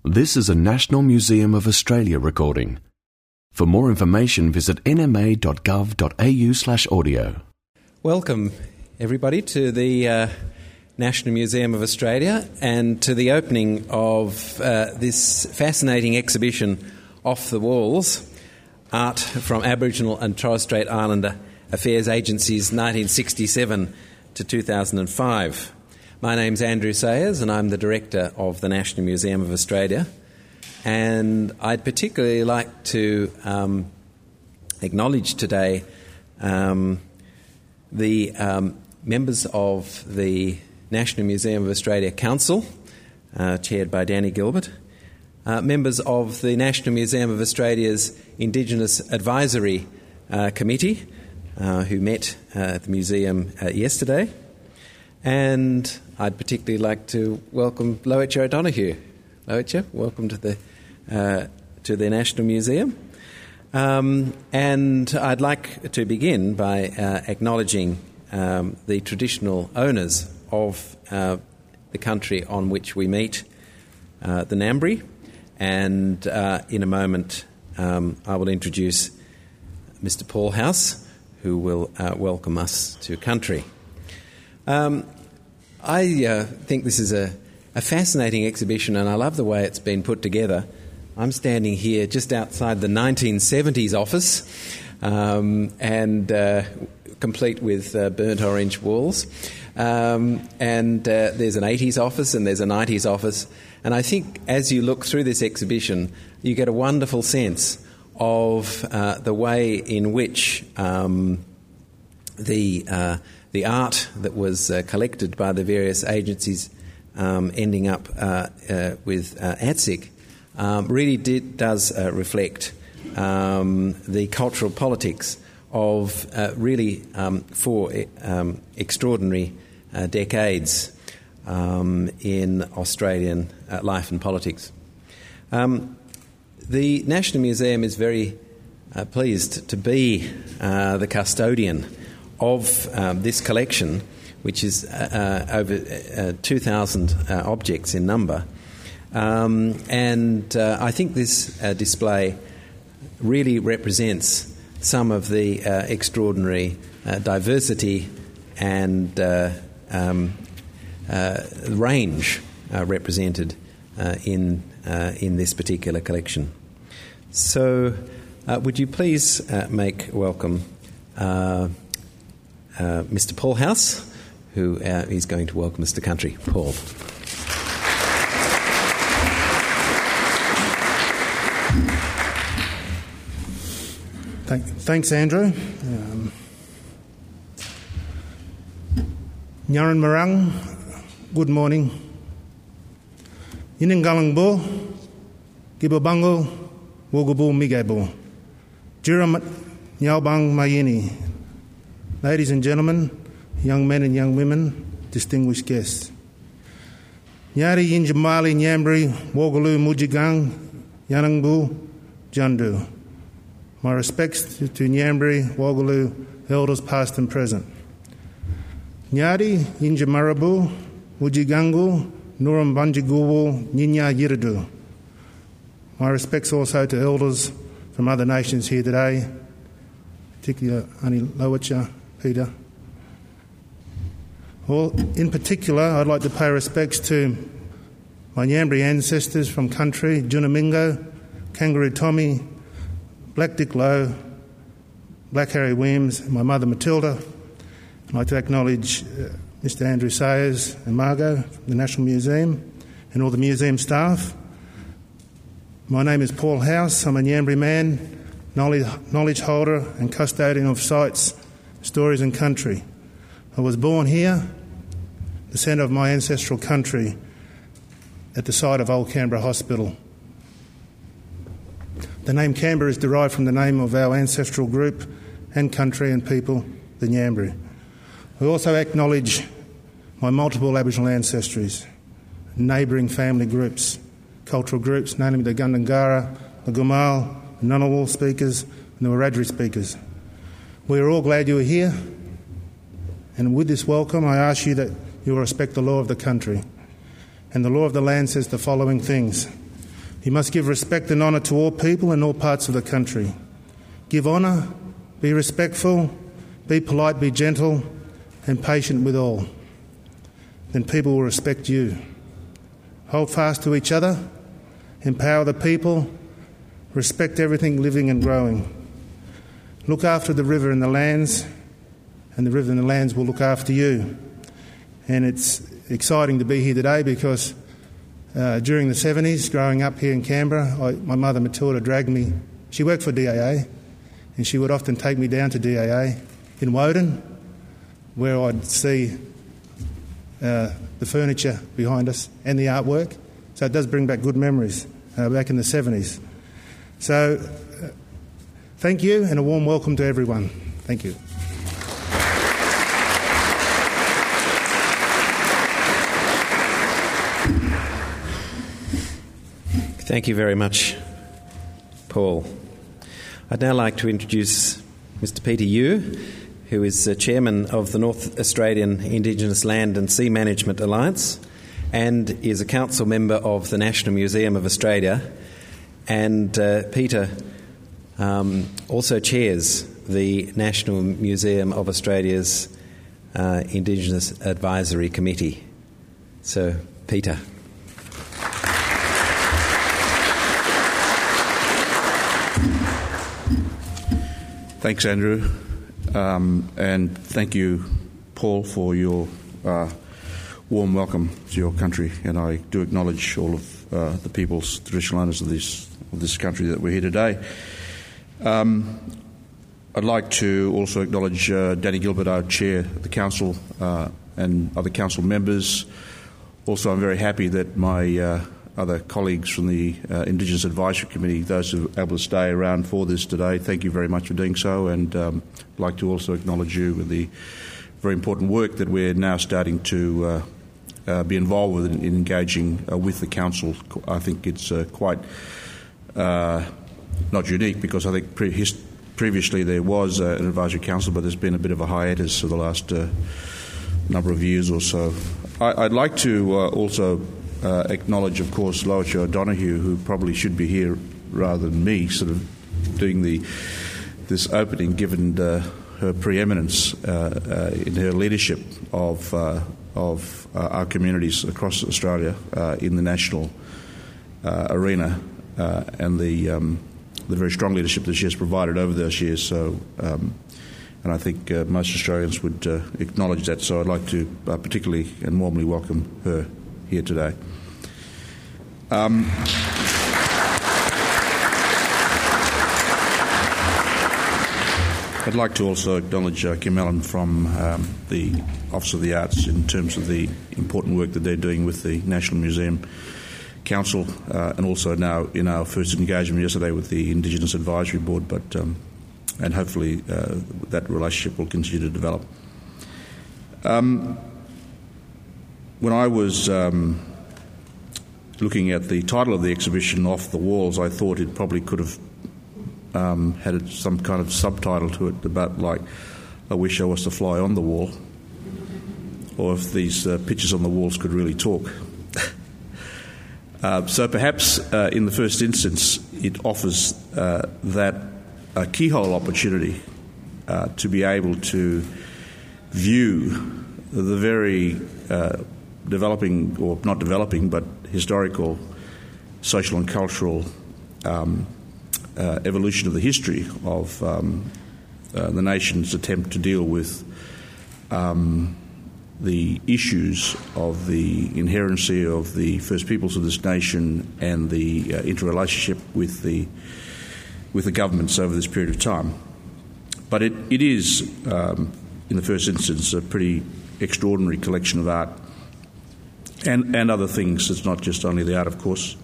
This is a National Museum of Australia recording. For more information, visit nma.gov.au/audio. Welcome, everybody, to the National Museum of Australia and to the opening of this fascinating exhibition, Off the Walls, Art from Aboriginal and Torres Strait Islander Affairs Agencies 1967 to 2005. My name's Andrew Sayers and I'm the Director of the National Museum of Australia, and I'd particularly like to acknowledge today the members of the National Museum of Australia Council, chaired by Danny Gilbert, members of the National Museum of Australia's Indigenous Advisory Committee, who met at the museum yesterday, and I'd particularly like to welcome Loicha O'Donoghue. Loicha, welcome to the National Museum. And I'd like to begin by acknowledging the traditional owners of the country on which we meet, the Ngambri, and in a moment I will introduce Mr. Paul House, who will welcome us to country. I think this is a fascinating exhibition, and I love the way it's been put together. I'm standing here just outside the 1970s office, and complete with burnt orange walls. And there's an 80s office and there's a 90s office. And I think as you look through this exhibition, you get a wonderful sense of the way in which the art that was collected by the various agencies ending up with ATSIC really does reflect the cultural politics of really 4 extraordinary decades in Australian life and politics. The National Museum is very pleased to be the custodian of this collection, which is over 2,000 objects in number. And I think this display really represents some of the extraordinary diversity and range represented in this particular collection. So would you please make welcome Mr. Paul House, who is going to welcome us to country. Paul. Thanks, Andrew. Nyaran Marang, good morning. Yiningalangbo, Gibabango, Wogobo Migabo, Jiram Nyabang Mayini. Ladies and gentlemen, young men and young women, distinguished guests. Nyari Yinjamali Ngambri, Wogalu Mujigang, Yanangbu, Jandu. My respects to Ngambri, Wogalu, elders past and present. Nyari Yinjamarabu, Mujigangu, Nuram Banjigubu, Nyinya Yiridu. My respects also to elders from other nations here today, particularly Ani Loicha, Peter. Well, in particular, I'd like to pay respects to my Ngambri ancestors from country, Junamingo, Kangaroo Tommy, Black Dick Lowe, Black Harry Williams, and my mother Matilda. I'd like to acknowledge Mr. Andrew Sayers and Margot from the National Museum and all the museum staff. My name is Paul House. I'm a Ngambri man, knowledge holder and custodian of sites, stories and country. I was born here, the centre of my ancestral country, at the site of Old Canberra Hospital. The name Canberra is derived from the name of our ancestral group and country and people, the Ngambri. I also acknowledge my multiple Aboriginal ancestries, neighbouring family groups, cultural groups, namely the Gundungurra, the Gumal, the Ngunnawal speakers and the Wiradjuri speakers. We are all glad you are here, and with this welcome I ask you that you will respect the law of the country. And the law of the land says the following things. You must give respect and honour to all people in all parts of the country. Give honour, be respectful, be polite, be gentle, and patient with all. Then people will respect you. Hold fast to each other, empower the people, respect everything living and growing. Look after the river and the lands, and the river and the lands will look after you. And it's exciting to be here today because during the 70s, growing up here in Canberra, my mother Matilda dragged me. She worked for DAA, and she would often take me down to DAA in Woden, where I'd see the furniture behind us and the artwork. So it does bring back good memories back in the 70s. So thank you, and a warm welcome to everyone. Thank you. Thank you very much, Paul. I'd now like to introduce Mr. Peter Yu, who is Chairman of the North Australian Indigenous Land and Sea Management Alliance and is a council member of the National Museum of Australia. And Peter also chairs the National Museum of Australia's Indigenous Advisory Committee. So, Peter. Thanks, Andrew, and thank you, Paul, for your warm welcome to your country. And I do acknowledge all of the people's traditional owners of this country that we're here today. I'd like to also acknowledge Danny Gilbert, our chair of the council, and other council members. Also, I'm very happy that my other colleagues from the Indigenous Advisory Committee, those who are able to stay around for this today, thank you very much for doing so. And I'd like to also acknowledge you with the very important work that we're now starting to be involved with in engaging with the council. I think it's quite not unique, because I think previously there was an advisory council, but there's been a bit of a hiatus for the last number of years or so. I'd like to also acknowledge, of course, Loacha O'Donoghue, who probably should be here rather than me, sort of doing this opening, given her preeminence in her leadership of our communities across Australia in the national arena, and the very strong leadership that she has provided over those years. So, and I think most Australians would acknowledge that. So I'd like to particularly and warmly welcome her here today. I'd like to also acknowledge Kim Allen from the Office of the Arts in terms of the important work that they're doing with the National Museum Council, and also now in our first engagement yesterday with the Indigenous Advisory Board, but and hopefully that relationship will continue to develop. When I was looking at the title of the exhibition, Off the Walls, I thought it probably could have had some kind of subtitle to it about, like, I wish I was to fly on the wall, or if these pictures on the walls could really talk. So perhaps in the first instance it offers that keyhole opportunity to be able to view the very developing, or not developing, but historical, social and cultural evolution of the history of the nation's attempt to deal with the issues of the inherency of the First Peoples of this nation and the interrelationship with the governments over this period of time. But it is, in the first instance, a pretty extraordinary collection of art and other things. It's not just only the art, of course.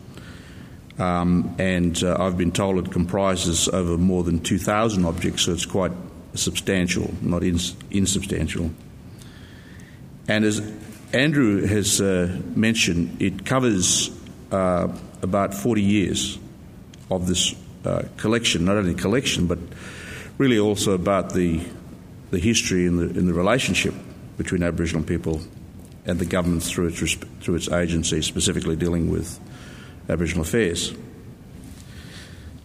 And I've been told it comprises over more than 2,000 objects, so it's quite substantial, not insubstantial. And as Andrew has mentioned, it covers about 40 years of this collection, not only collection, but really also about the history and the relationship between Aboriginal people and the government through its agency, specifically dealing with Aboriginal affairs.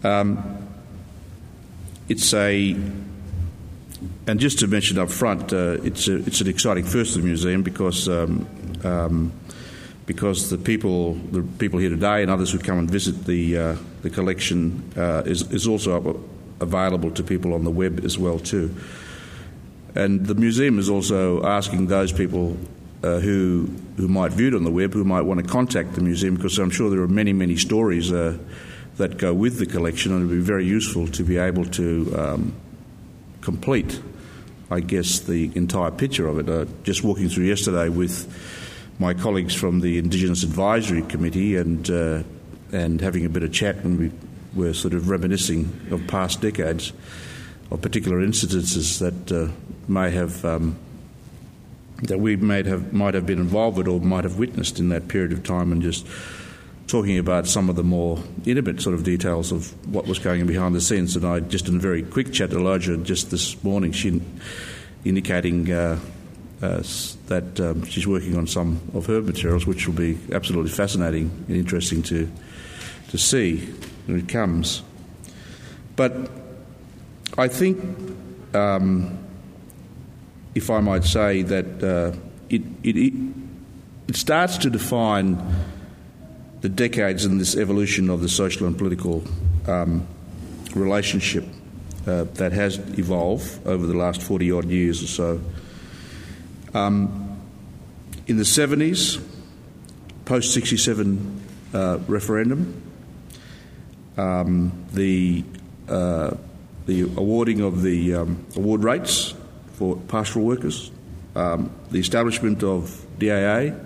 And just to mention up front, it's an exciting first for the museum because the people here today and others who come and visit the collection is also available to people on the web as well too. And the museum is also asking those people who might view it on the web, who might want to contact the museum, because I'm sure there are many stories that go with the collection, and it would be very useful to be able to complete, I guess, the entire picture of it. Just walking through yesterday with my colleagues from the Indigenous Advisory Committee and having a bit of chat when we were sort of reminiscing of past decades of particular incidences that that we might have been involved with or might have witnessed in that period of time, and just talking about some of the more intimate sort of details of what was going on behind the scenes. And I just, in a very quick chat to Elijah just this morning, she indicating that she's working on some of her materials, which will be absolutely fascinating and interesting to see when it comes. But I think, if I might say, that it starts to define the decades in this evolution of the social and political relationship that has evolved over the last 40-odd years or so. In the 70s, post-67 referendum, the awarding of the award rates for pastoral workers, the establishment of DAA,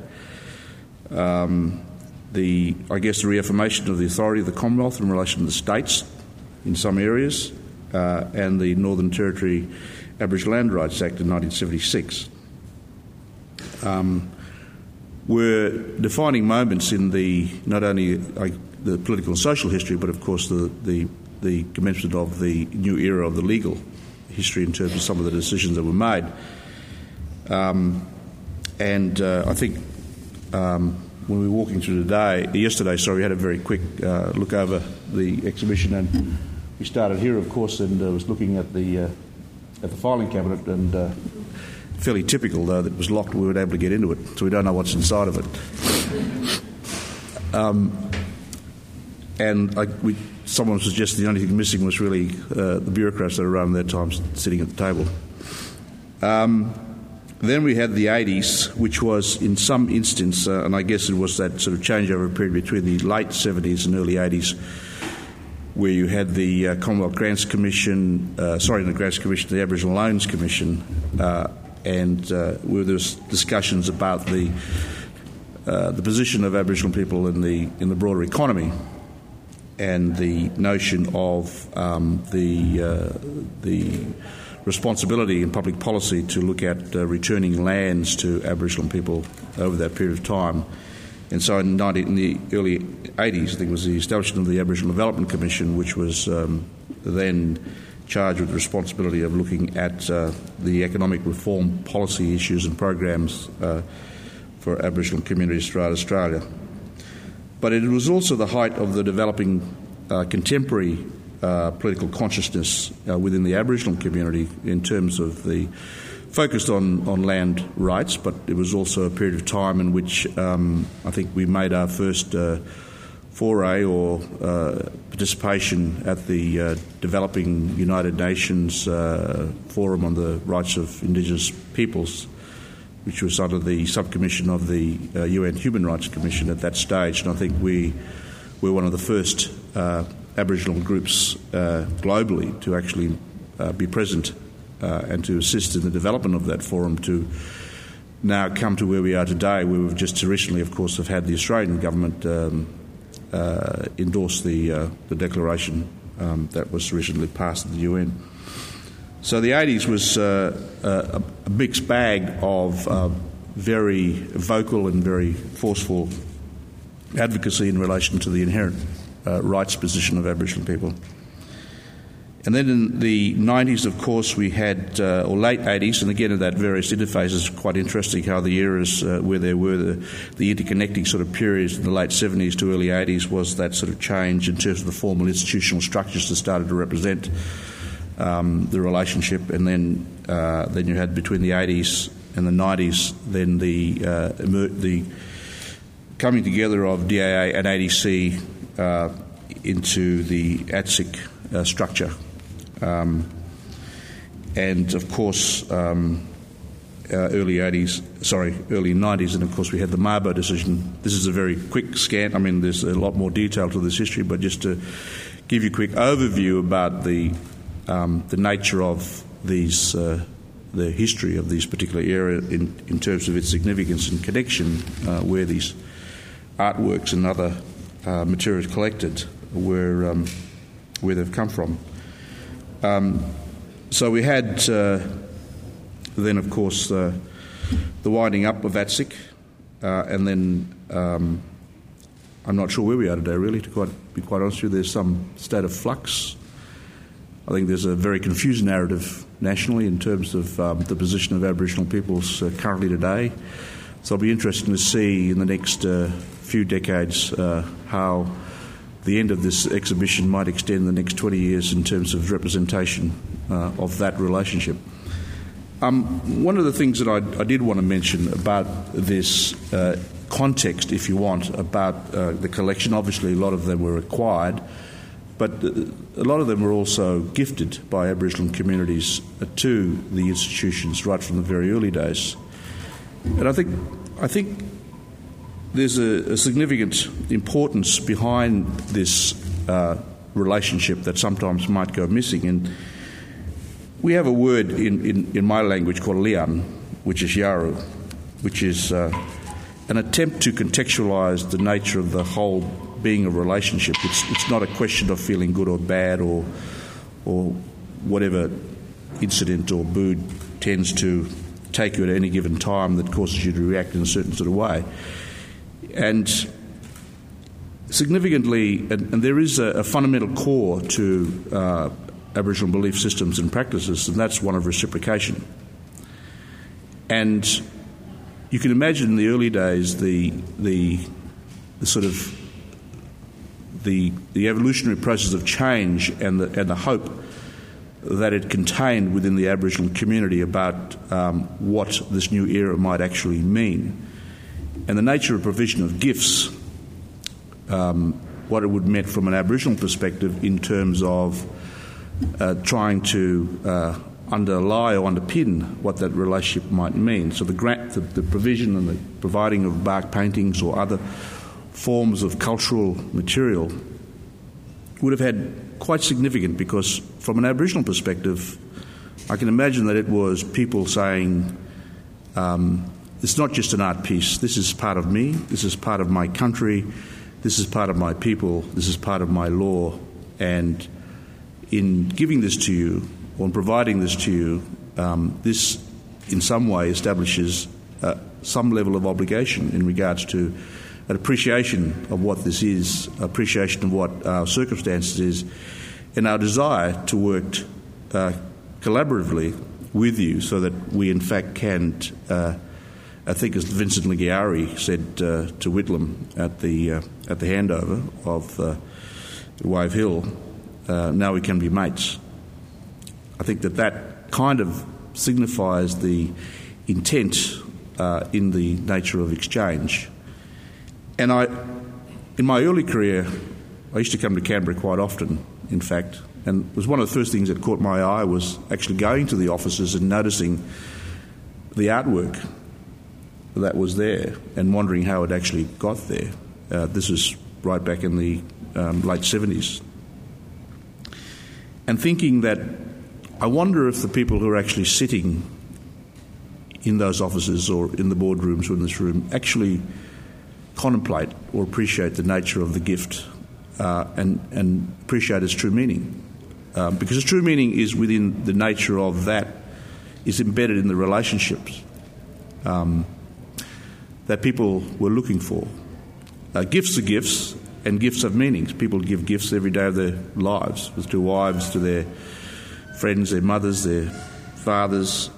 the reaffirmation of the authority of the Commonwealth in relation to the states in some areas, and the Northern Territory Aboriginal Land Rights Act in 1976 were defining moments in not only the political and social history, but of course the commencement of the new era of the legal history in terms of some of the decisions that were made. I think when we were walking through yesterday, we had a very quick look over the exhibition, and we started here, of course, and was looking at the filing cabinet, and fairly typical though that it was locked. We weren't able to get into it, so we don't know what's inside of it. Someone suggested the only thing missing was really the bureaucrats that are around their time sitting at the table. Then we had the 80s, which was in some instance, and I guess it was that sort of changeover period between the late 70s and early 80s, where you had the Commonwealth Grants Commission, the Aboriginal Loans Commission, and where there was discussions about the position of Aboriginal people in the broader economy, and the notion of the responsibility in public policy to look at returning lands to Aboriginal people over that period of time. And so in the early 80s, I think it was the establishment of the Aboriginal Development Commission, which was then charged with the responsibility of looking at the economic reform policy issues and programs for Aboriginal communities throughout Australia. But it was also the height of the developing contemporary political consciousness within the Aboriginal community in terms of the focused on land rights, but it was also a period of time in which I think we made our first foray or participation at the developing United Nations Forum on the Rights of Indigenous Peoples, which was under the subcommission of the UN Human Rights Commission at that stage. And I think we were one of the first Aboriginal groups globally to actually be present and to assist in the development of that forum, to now come to where we are today, where we've just recently, of course, have had the Australian government endorse the declaration that was recently passed at the UN. So the 80s was a mixed bag of very vocal and very forceful advocacy in relation to the inherent rights position of Aboriginal people. And then in the 90s, of course, we had, or late 80s, and again at that various interfaces, quite interesting how the eras where there were the interconnecting sort of periods in the late 70s to early 80s was that sort of change in terms of the formal institutional structures that started to represent the relationship. And then you had between the 80s and the 90s, then the coming together of DAA and ADC into the ATSIC structure. And of course, early 90s, and of course we had the Mabo decision. This is a very quick scan. I mean, there's a lot more detail to this history, but just to give you a quick overview about the nature of these, the history of these particular era in terms of its significance and connection, where these artworks and other materials collected where they've come from. So we had then, of course, the winding up of ATSIC, and then I'm not sure where we are today, really, to be quite honest with you. There's some state of flux. I think there's a very confused narrative nationally in terms of the position of Aboriginal peoples currently today. So it'll be interesting to see in the next few decades how the end of this exhibition might extend the next 20 years in terms of representation of that relationship. One of the things that I did want to mention about this context, if you want, about the collection, obviously a lot of them were acquired, but a lot of them were also gifted by Aboriginal communities to the institutions right from the very early days. And I think there's a significant importance behind this relationship that sometimes might go missing. And we have a word in my language called lian, which is yaru, which is an attempt to contextualise the nature of the whole being a relationship. It's not a question of feeling good or bad or whatever incident or mood tends to take you at any given time that causes you to react in a certain sort of way. And significantly, and there is a fundamental core to Aboriginal belief systems and practices, and that's one of reciprocation. And you can imagine in the early days the sort of the evolutionary process of change and the hope that it contained within the Aboriginal community about what this new era might actually mean. And the nature of provision of gifts, what it would mean from an Aboriginal perspective in terms of trying to underlie or underpin what that relationship might mean. So the provision and the providing of bark paintings or other forms of cultural material would have had quite significant, because from an Aboriginal perspective, I can imagine that it was people saying, it's not just an art piece, this is part of me, this is part of my country, this is part of my people, this is part of my law, and in giving this to you, or in providing this to you, this in some way establishes some level of obligation in regards to an appreciation of what this is, appreciation of what our circumstances is, and our desire to work collaboratively with you so that we in fact can, I think as Vincent Lighiari said to Whitlam at the handover of Wave Hill, now we can be mates. I think that kind of signifies the intent in the nature of exchange. And in my early career, I used to come to Canberra quite often, in fact, and it was one of the first things that caught my eye was actually going to the offices and noticing the artwork that was there and wondering how it actually got there. This was right back in the late 70s. And thinking that I wonder if the people who are actually sitting in those offices or in the boardrooms or in this room actually contemplate or appreciate the nature of the gift and appreciate its true meaning. Because its true meaning is within the nature of that, is embedded in the relationships that people were looking for. Gifts are gifts, and gifts of meanings. People give gifts every day of their lives, to wives, to their friends, their mothers, their fathers,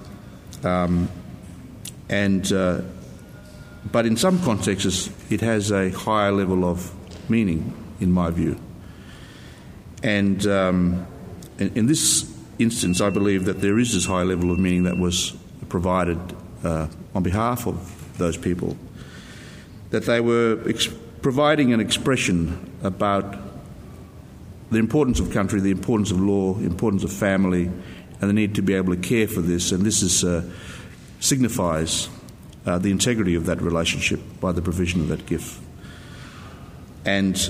but in some contexts it has a higher level of meaning, in my view. And in this instance, I believe that there is this high level of meaning that was provided on behalf of those people, that they were providing an expression about the importance of country, the importance of law, the importance of family, and the need to be able to care for this. And this signifies the integrity of that relationship by the provision of that gift. And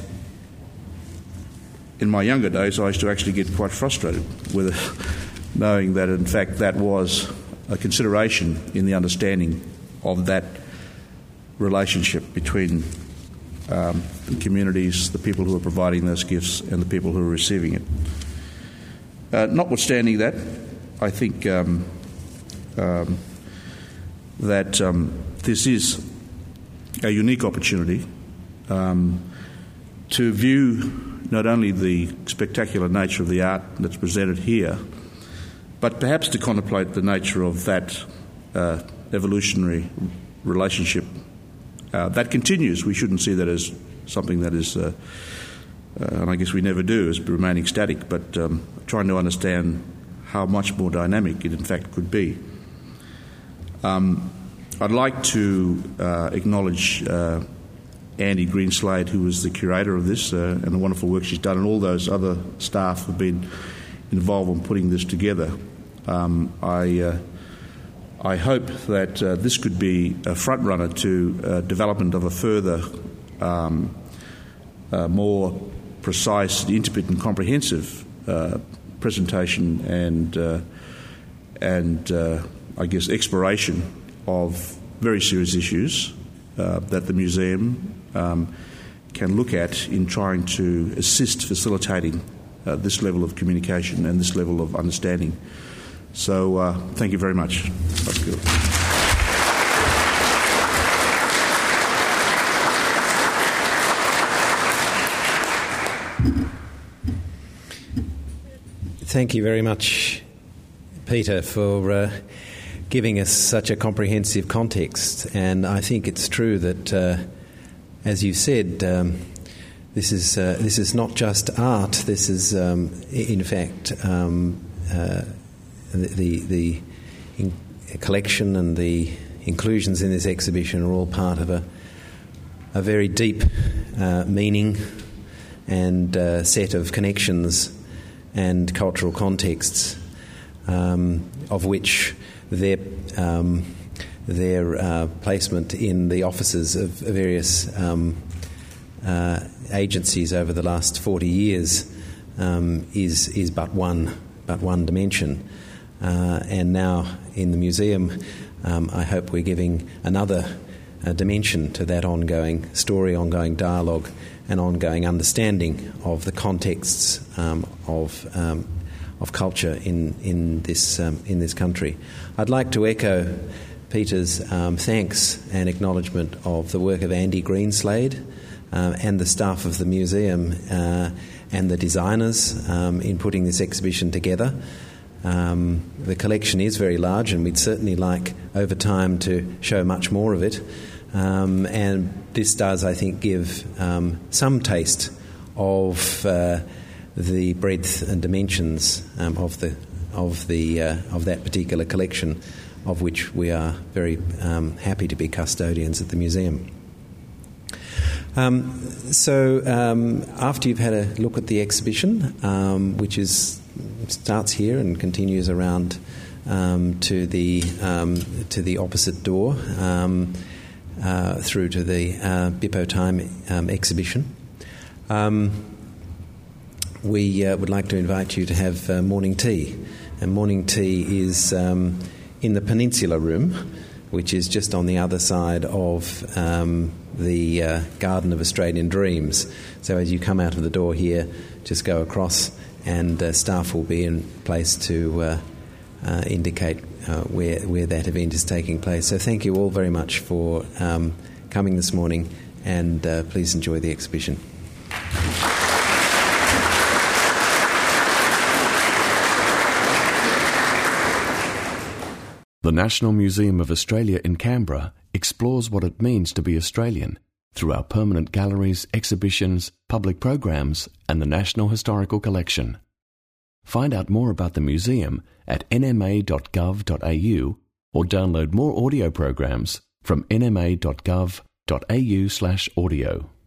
in my younger days, I used to actually get quite frustrated with knowing that, in fact, that was a consideration in the understanding of that relationship between the communities, the people who are providing those gifts, and the people who are receiving it. Notwithstanding that, I think that this is a unique opportunity to view not only the spectacular nature of the art that's presented here, but perhaps to contemplate the nature of that evolutionary relationship that continues. We shouldn't see that as something that is, and I guess we never do, as remaining static, but trying to understand how much more dynamic it in fact could be. I'd like to acknowledge Andy Greenslade, who was the curator of this, and the wonderful work she's done, and all those other staff who have been involved in putting this together. I hope that this could be a front runner to development of a further, more precise, intimate, and comprehensive presentation and I guess exploration of very serious issues that the museum can look at in trying to assist facilitating this level of communication and this level of understanding. So thank you very much. That's good. Thank you very much, Peter, for giving us such a comprehensive context. And I think it's true that, as you said, this is not just art. This is, in fact, the collection and the inclusions in this exhibition are all part of a very deep meaning and set of connections and cultural contexts, of which their placement in the offices of various agencies over the last 40 years is but one dimension. And now in the museum, I hope we're giving another dimension to that ongoing story, ongoing dialogue, and ongoing understanding of the contexts of culture in this country. I'd like to echo Peter's thanks and acknowledgement of the work of Andy Greenslade and the staff of the museum and the designers in putting this exhibition together. The collection is very large, and we'd certainly like over time to show much more of it. And this does, I think, give some taste of the breadth and dimensions of that particular collection, of which we are very happy to be custodians at the museum. So after you've had a look at the exhibition, which starts here and continues around to the opposite door through to the Bippo Time exhibition, we would like to invite you to have morning tea. And morning tea is in the Peninsula Room, which is just on the other side of the Garden of Australian Dreams. So as you come out of the door here, just go across, and staff will be in place to indicate where that event is taking place. So thank you all very much for coming this morning, and please enjoy the exhibition. The National Museum of Australia in Canberra explores what it means to be Australian through our permanent galleries, exhibitions, public programs, and the National Historical Collection. Find out more about the museum at nma.gov.au or download more audio programs from nma.gov.au/audio.